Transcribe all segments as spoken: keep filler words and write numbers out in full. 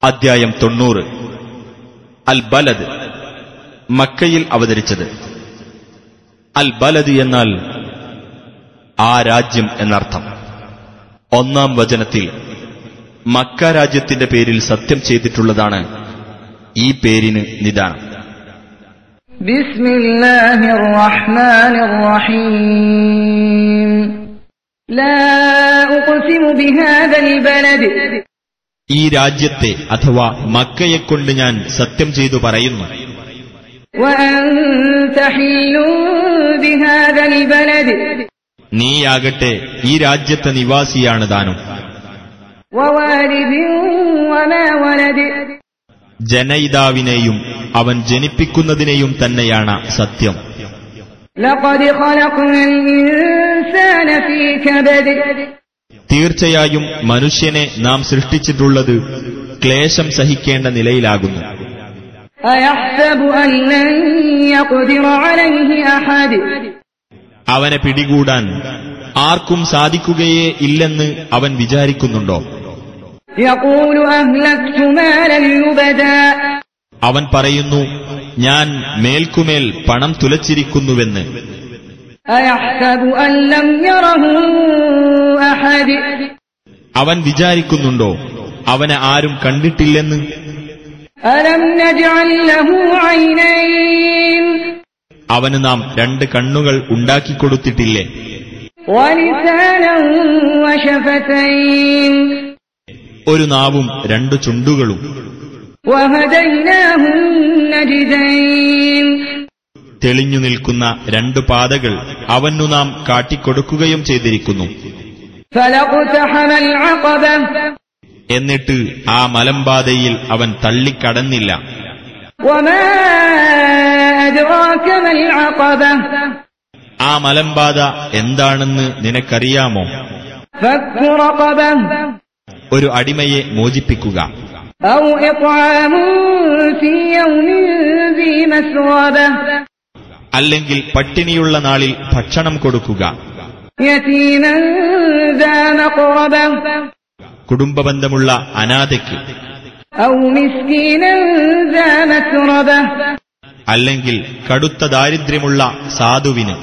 അദ്ധ്യായം തൊണ്ണൂറ്. അൽ ബലദ്, മക്കയിൽ അവതരിച്ചത്. അൽ ബലദ് എന്നാൽ ആ രാജ്യം എന്നർത്ഥം. ഒന്നാം വചനത്തിൽ മക്ക രാജ്യത്തിന്റെ പേരിൽ സത്യം ചെയ്തിട്ടുള്ളതാണ് ഈ പേരിന് നിദാനം. ബിസ്മില്ലാഹിർ റഹ്മാനിർ റഹീം. ലാ ഉഖ്സിമു ബിഹാദൽ ബലദ്. ഈ രാജ്യത്തെ അഥവാ മക്കയെക്കൊണ്ട് ഞാൻ സത്യം ചെയ്തു പറയുന്നു. വഅൻത ഹില്ലും ബിഹാദൽ ബലദ്. നീയാകട്ടെ ഈ രാജ്യത്തെ നിവാസിയാണ് താനും. വവാലിദിൻ വമാ വലദ്. ജനയിതാവിനെയും അവൻ ജനിപ്പിക്കുന്നതിനെയും തന്നെയാണ് സത്യം. ലഖദ് ഖലഖ്നൽ ഇൻസാന ഫീ കബദ്. തീർച്ചയായും മനുഷ്യനെ നാം സൃഷ്ടിച്ചിട്ടുള്ളത് ക്ലേശം സഹിക്കേണ്ട നിലയിലാകുന്നു. അയഹ്സബു അൻ ലൻ യഖ്ദിറ അലൈഹി അഹദ്. അവനെ പിടികൂടാൻ ആർക്കും സാധിക്കുകയേ ഇല്ലെന്ന് അവൻ വിചാരിക്കുന്നുണ്ടോ? യഖൂലു അഹ്ലക്തു മാലൻ ലുബദാ. അവൻ പറയുന്നു, ഞാൻ മേൽക്കുമേൽ പണം തുലച്ചിരിക്കുന്നുവെന്ന്. അയഹ്സബു അൻ ലം യറഹു അഹദ്. അവൻ വിചാരിക്കുന്നുണ്ടോ അവനെ ആരും കണ്ടിട്ടില്ലെന്ന്? അലം നജ്അൽ ലഹു ഐനൈൻ. അവന് നാം രണ്ട് കണ്ണുകൾ ഉണ്ടാക്കിക്കൊടുത്തിട്ടില്ലേ? വലിസാനൻ വശഫതൈൻ. ഒരു നാവും രണ്ടു ചുണ്ടുകളും. വഹദൈനാഹു നജ്ദൈൻ. തെളിഞ്ഞു നിൽക്കുന്ന രണ്ടു പാതകൾ അവനു നാം കാട്ടിക്കൊടുക്കുകയും ചെയ്തിരിക്കുന്നു. ഫലഖ്തഹമൽ അഖബ. എന്നിട്ട് ആ മലമ്പാതയിൽ അവൻ തള്ളിക്കടന്നില്ല. വമാ അദ്റാക മൽ അഖബ. ആ മലമ്പാത എന്താണെന്ന് നിനക്കറിയാമോ? ഫക്കു റഖബ. ഒരു അടിമയെ മോചിപ്പിക്കുക. ഔ ഇത്ആമുൻ ഫീ യൗമിൻ ദീ മസ്റബ. അല്ലെങ്കിൽ പട്ടിണിയുള്ള നാളിൽ ഭക്ഷണം കൊടുക്കുക. യതീമൻ ദാ മഖറബ. കുടുംബബന്ധമുള്ള അനാഥയ്ക്ക്. ഔ മിസ്കീനൻ ദാ മത്റബ. അല്ലെങ്കിൽ കടുത്ത ദാരിദ്ര്യമുള്ള സാധുവിന്.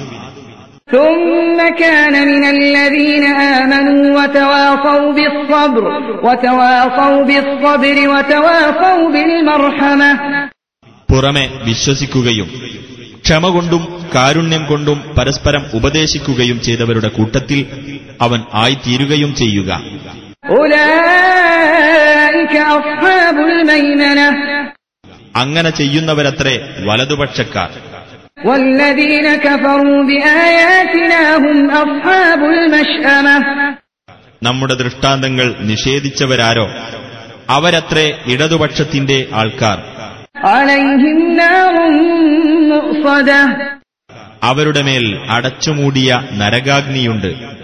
ثم كان من الذين آمنوا وتواصوا بالصبر وتواصوا بالصبر وتواصوا بالمرحمة. പുറമെ വിശ്വസിക്കുകയും ക്ഷമ കൊണ്ടും കാരുണ്യം കൊണ്ടും പരസ്പരം ഉപദേശിക്കുകയും ചെയ്തവരുടെ കൂട്ടത്തിൽ അവൻ ആയിത്തീരുകയും ചെയ്യുക. أولئك أصحاب الميمنة. അങ്ങനെ ചെയ്യുന്നവരത്രേ വലതുപക്ഷക്കാർ. والذين كفروا بآياتنا هم أصحاب المشأمة. നമ്മുടെ ദൃഷ്ടാന്തങ്ങൾ നിഷേധിച്ചവരാരോ അവരത്രേ ഇടതുപക്ഷത്തിന്റെ ആൾക്കാർ. عليهم نار مؤصدة. അവരുടെ മേൽ അടച്ചുമൂടിയ നരകാഗ്നിയുണ്ട്.